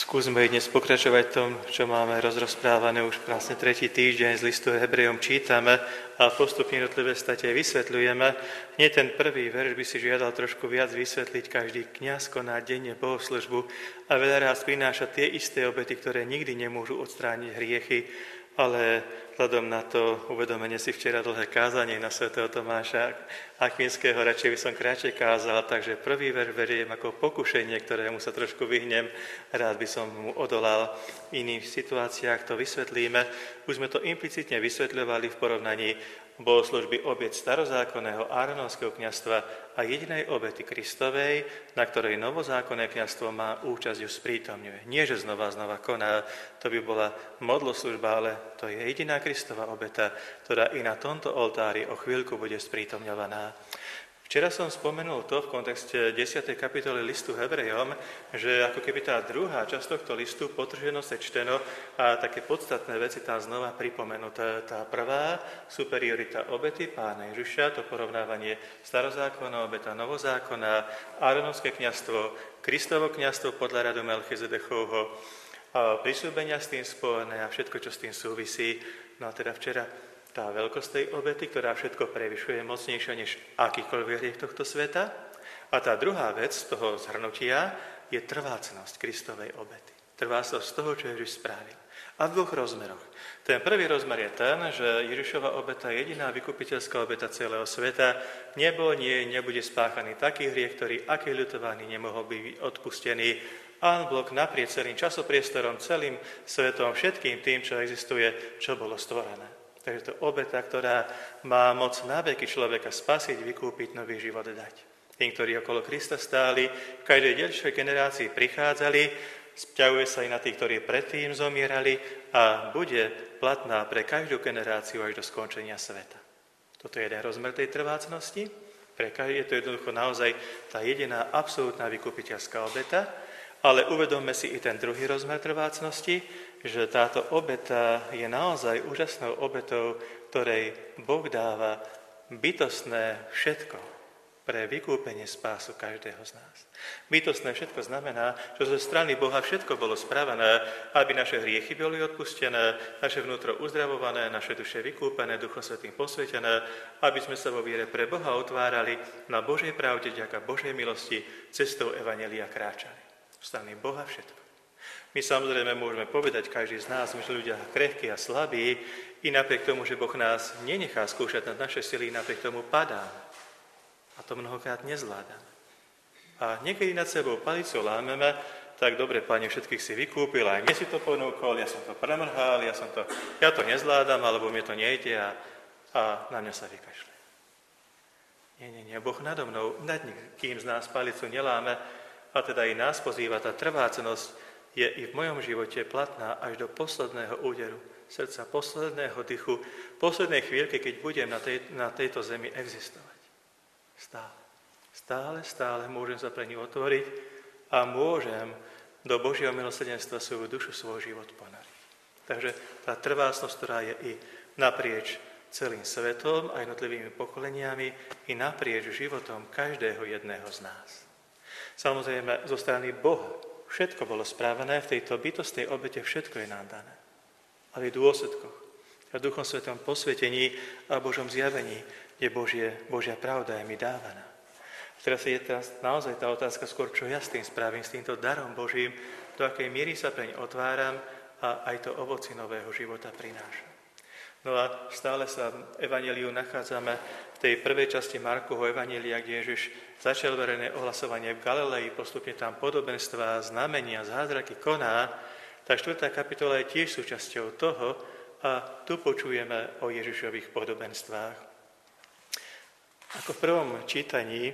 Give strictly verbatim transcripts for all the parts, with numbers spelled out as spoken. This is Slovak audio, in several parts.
Skúsme dnes pokračovať v tom, čo máme rozrozprávané už vlastne tretí týždeň z listu Hebrejom čítame a postupne jednotlivé state vysvetľujeme. Nie ten prvý verš by si žiadal trošku viac vysvetliť. Každý kňaz koná denne bohoslužbu a veľa ráz prináša tie isté obety, ktoré nikdy nemôžu odstrániť hriechy, ale vzhľadom na to uvedomenie si včera dlhé kázanie na svätého Tomáša Akvinského, radšej by som kratšie kázal, takže prvý verš beriem ako pokušenie, ktorému sa trošku vyhnem, rád by som mu odolal. V iných situáciách to vysvetlíme. Už sme to implicitne vysvetľovali v porovnaní bohoslužby obiet starozákonného Áronovského kňazstva a jedinej obety Kristovej, na ktorej novozákonné kňazstvo má účasť, ju sprítomňuje. Nie, že znova znova koná, to by bola modloslužba, ale to je jediná Kristova obeta, ktorá i na tomto oltári o chvíľku bude sprítomňovaná. Včera som spomenul to v kontexte desiatej kapitoly listu Hebrejom, že ako keby tá druhá časť tohto listu potrženo sečteno a také podstatné veci tam znova pripomenuté. Tá prvá, superiorita obety Pána Ježiša, to porovnávanie starozákona, obeta novozákona, Áronovské kňazstvo, Kristovo kňazstvo podľa radu Melchizedechovho, a prisúbenia s tým spojené a všetko, čo s tým súvisí. No a teda včera tá veľkosť tej obety, ktorá všetko prevyšuje, mocnejšia než akýkoľvek hriech tohto sveta. A tá druhá vec z toho zhrnutia je trvácnosť Kristovej obety. Trvácnosť z toho, čo Ježiš spravil. A v dvoch rozmeroch. Ten prvý rozmer je ten, že Ježišova obeta je jediná vykupiteľská obeta celého sveta. Nebol, nie, nebude spáchaný taký hriech, ktorý aký ľutovaný nemohol byť odpustený. En bloc naprieč celým časopriestorom, celým svetom, všetkým tým, čo existuje, čo bolo stvorené. Takže to obeta, ktorá má moc na veky človeka spasiť, vykúpiť, nový život dať. Tým, ktorí okolo Krista stáli, v každej ďalšej generácii prichádzali, vzťahuje sa i na tých, ktorí predtým zomierali a bude platná pre každú generáciu až do skončenia sveta. Toto je jeden rozmer tej trvácnosti. Pre každý je to jednoducho naozaj tá jediná absolútna vykupiteľská obeta, ale uvedomme si i ten druhý rozmer trvácnosti, že táto obeta je naozaj úžasnou obetou, ktorej Boh dáva bytostné všetko pre vykúpenie spásu každého z nás. Bytostné všetko znamená, že zo strany Boha všetko bolo spravené, aby naše hriechy boli odpustené, naše vnútro uzdravované, naše duše vykúpené, Duchom Svätým posvetené, aby sme sa vo viere pre Boha otvárali, na Božej pravde, vďaka Božej milosti, cestou evanjelia kráčali. Z strany Boha všetko. My samozrejme môžeme povedať, každý z nás, my sme ľudia krehkí a slabí, i napriek tomu, že Boh nás nenechá skúšať nad naše sily, napriek tomu padáme. A to mnohokrát nezvládame. A niekedy nad sebou palicu lámeme, tak dobre, Pane, všetkých si vykúpil, aj mne si to ponúkol, ja som to premrhal, ja, som to, ja to nezvládam, alebo mne to nejde a, a na mňa sa vykašle. Nie, nie, nie, Boh nado mnou, nad kým z nás palicu neláme, a teda i nás pozýva tá trvácnosť, je i v mojom živote platná až do posledného úderu srdca, posledného dychu, poslednej chvíľky, keď budem na, tej, na tejto zemi existovať. Stále, stále, stále môžem sa pre ňu otvoriť a môžem do Božieho milosrdenstva svoju dušu, svoj život ponariť. Takže tá trvácnosť, ktorá je i naprieč celým svetom a jednotlivými pokoleniami, i naprieč životom každého jedného z nás. Samozrejme, zo strany Boha všetko bolo správené, v tejto bytostnej obete všetko je nám dané. Ale v dôsledkoch, v Duchom Svätom posvetení a Božom zjavení, kde Božie, Božia pravda je mi dávaná. A teraz je teraz naozaj tá otázka skôr, čo ja s tým spravím, s týmto darom Božím, do akej miery sa preň otváram a aj to ovoci nového života prinášam. No a stále sa v evanjeliu nachádzame v tej prvej časti Markovho evanjelia, kde Ježiš začal verejné ohlasovanie v Galilei, postupne tam podobenstvá, znamenia, zázraky koná. Tá štvrtá kapitola je tiež súčasťou toho a tu počujeme o Ježišových podobenstvách. Ako v prvom čítaní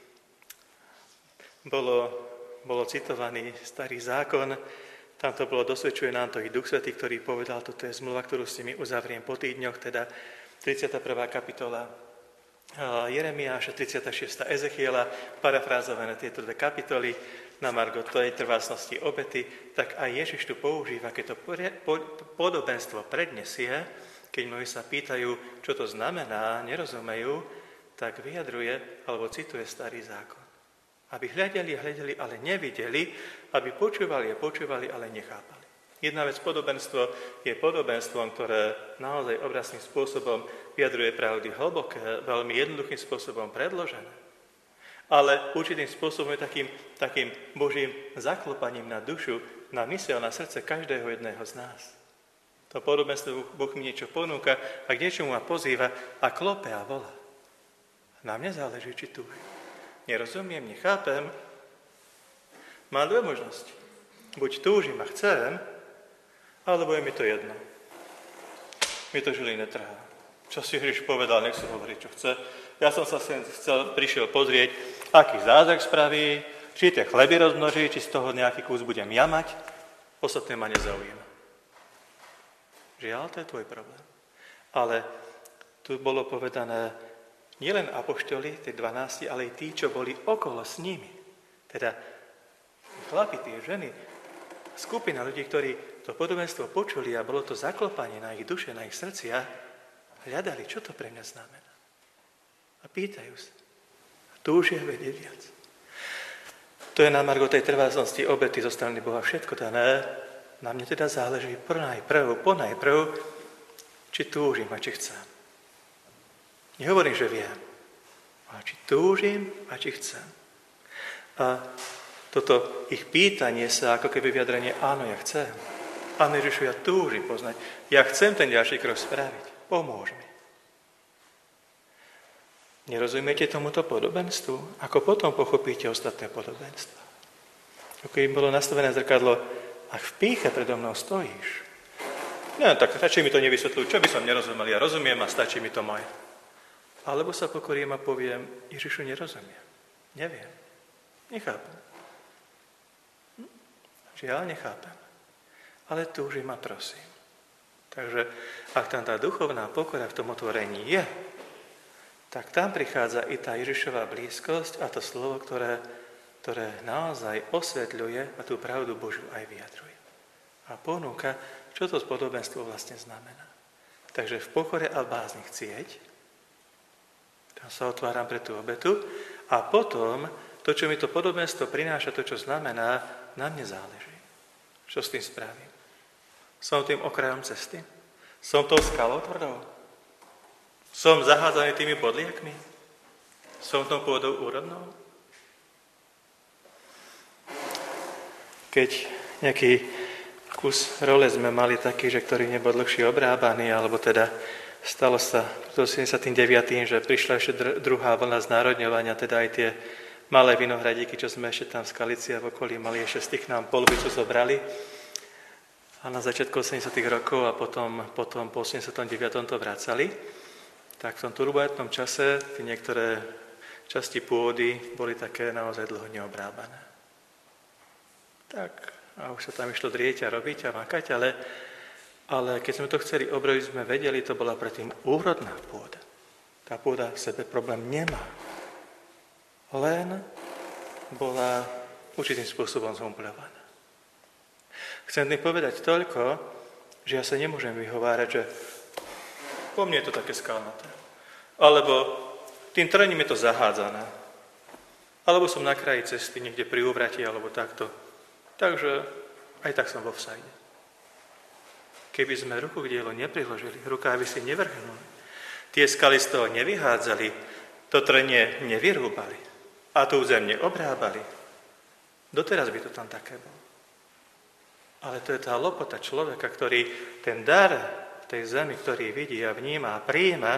bolo, bolo citovaný starý zákon, tam to bolo, dosvedčuje nám to i Duch Svätý, ktorý povedal, toto je zmluva, ktorú s nimi uzavriem po týždňoch, teda tridsiata prvá kapitola Jeremiáša, tridsiata šiesta Ezechiela, parafrázované tieto dve kapitoly na margo tej trvácnosti obety, tak aj Ježiš tu používa, keď to podobenstvo prednesie, keď mnohí sa pýtajú, čo to znamená, nerozumejú, tak vyjadruje, alebo cituje starý zákon. Aby hľadeli a hľadeli, ale nevideli, aby počúvali a počúvali, ale nechápali. Jedna vec, podobenstvo je podobenstvom, ktoré naozaj obrazným spôsobom vyjadruje pravdy hlboké, veľmi jednoduchým spôsobom predložené. Ale určitým spôsobom je takým, takým Božím zaklopaním na dušu, na myseľ, na srdce každého jedného z nás. To podobenstvo Boh mi niečo ponúka a k niečomu ma pozýva a klope a volá. Na mne záleží, či túžim. Nerozumiem, nechápem. Mám dve možnosti. Buď túžim a chcem, alebo je mi to jedno. Mi to žili netrhá. Čo si Ježiš povedal, nech si hovorí, čo chce. Ja som sa sem chcel, prišiel pozrieť, aký zázrak spraví, či tie chleby rozmnoží, či z toho nejaký kus budem ja mať. Ostatné ma nezaujíma. Žiaľ, to je tvoj problém. Ale tu bolo povedané, nielen apoštoli, tie dvanásti, ale aj tí, čo boli okolo s nimi. Teda chlapi, tie ženy, skupina ľudí, ktorí to podobenstvo počuli a bolo to zaklopanie na ich duše, na ich srdcia, hľadali, čo to pre mňa znamená. A pýtajú sa. A túžia vedieť viac. To je na margo tej trvácnosti obety zo strany Boha všetko dané. Na mne teda záleží ponajprv, ponajprv, či túžim a či chcem. Nehovorím, že viem, ale či túžim a či chcem. A toto ich pýtanie sa ako keby vyjadrenie, áno, ja chcem. Áno, Ježišu, ja túžim poznať. Ja chcem ten ďalší krok spraviť. Pomôž mi. Nerozumiete tomuto podobenstvu? Ako potom pochopíte ostatné podobenstva? Ako im bolo nastavené zrkadlo, ak v pýche predo mnou stojíš. No, tak stačí mi to nevysvetľujú. Čo by som nerozumel? Ja rozumiem a stačí mi to moje. Alebo sa pokorím a poviem, Ježišu, nerozumiem. Neviem. Nechápem. Hm? Žiaľ, nechápem. Ale túžim a prosím. Takže ak tam tá duchovná pokora v tom otvorení je, tak tam prichádza i tá Ježišová blízkosť a to slovo, ktoré, ktoré naozaj osvetľuje a tú pravdu Božiu aj vyjadruje. A ponúka, čo to podobenstvo vlastne znamená. Takže v pokore a bázni chcieť, tam sa otváram pre tú obetu a potom to, čo mi to podobenstvo prináša, to, čo znamená, na mne záleží. Čo s tým spravím? Som tým okrajom cesty? Som tou skalou tvrdou? Som zahádzaný tými bodliakmi? Som tou pôdou úrodnou? Keď nejaký kus role sme mali taký, že ktorý nebol dlhšie obrábaný, alebo teda stalo sa v sedemdesiatdeväť, že prišla ešte druhá vlna znárodňovania, teda aj tie malé vinohradíky, čo sme ešte tam v Skalici a v okolí mali, ešte z tých nám polovicu zobrali. A na začiatku osemdesiatych rokov a potom, potom po osemdesiatom deviatom to vracali. Tak v tom turbulentnom čase tie niektoré časti pôdy boli také naozaj dlho neobrábané. Tak a už sa tam išlo drieť a robiť a makať, ale, ale keď sme to chceli obrobiť, sme vedeli, to bola predtým úrodná pôda. Tá pôda v sebe problém nemá. Len bola určitým spôsobom zhumpľovaná. Chcem tým povedať toľko, že ja sa nemôžem vyhovárať, že po mne je to také skalnaté. Alebo tým trním je to zahádzané. Alebo som na kraji cesty, niekde pri úvrati, alebo takto. Takže aj tak som vo vsajde. Keby sme ruku k dielu nepriložili, rukávy si nevrhnuli, tie skaly z toho nevyhádzali, to trnie nevyrúbali a tú zem neobrábali, doteraz by to tam také bolo. Ale to je tá lopota človeka, ktorý ten dar v tej zemi, ktorý vidí a vníma a prijíma,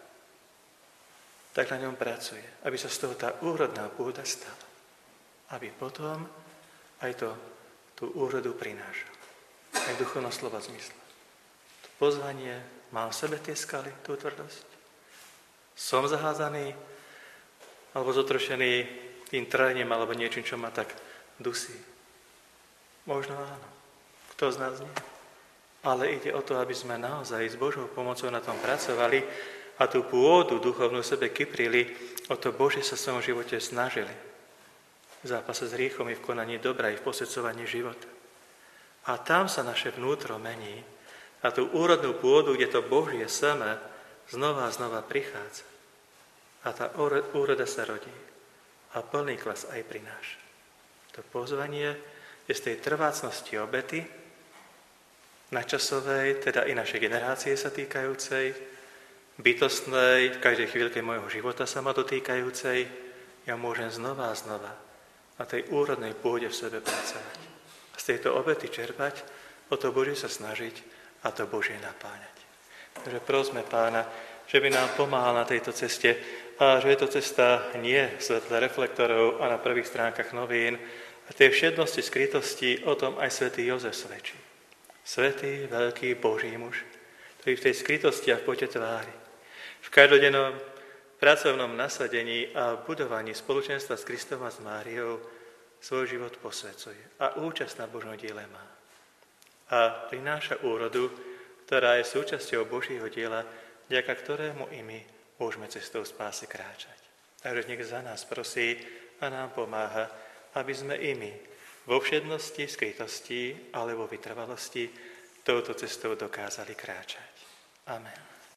tak na ňom pracuje, aby sa z toho tá úrodná pôda stala. Aby potom aj to, tú úrodu prinášal. Aj v duchovnom slova zmysle. To pozvanie, mám v sebe tie skaly, tú tvrdosť. Som zahádzaný, alebo zotrošený tým trajním, alebo niečím, čo ma tak dusí. Možno áno. Kto z nás nie? Ale ide o to, aby sme naozaj s Božou pomocou na tom pracovali a tú pôdu duchovnú sebe kyprili, o to Bože sa v svojom živote snažili. V zápase s hriechom i v konaní dobra, i v posvedcovaní života. A tam sa naše vnútro mení a tú úrodnú pôdu, kde to Božie seme znova a znova prichádza. A tá úroda sa rodí. a plný klas aj prináša. To pozvanie je z tej trvácnosti obety, načasovej, teda i našej generácie sa týkajúcej, bytostnej, v každej chvíľke môjho života sa ma dotýkajúcej, ja môžem znova a znova na tej úrodnej pôde v sebe pracovať. A z tejto obety čerpať, o to Božie sa snažiť a to Božie napáňať. Takže prosme Pána, že by nám pomáhal na tejto ceste a že je to cesta nie v svetle reflektorov a na prvých stránkach novín, a tej všednosti, skrytosti, o tom aj svätý Jozef svedčí. Svätý, veľký Boží muž, ktorý v tej skrytosti a v pote tvári, v každodennom pracovnom nasadení a budovaní spoločenstva s Kristom a s Máriou svoj život posvedzuje a účasť na Božom diele má. A prináša úrodu, ktorá je súčasťou Božieho diela, vďaka ktorému i my môžeme cestou spásy kráčať. Takže nech za nás prosí a nám pomáha, aby sme i my vo všednosti, skrytosti alebo vytrvalosti touto cestou dokázali kráčať. Amen.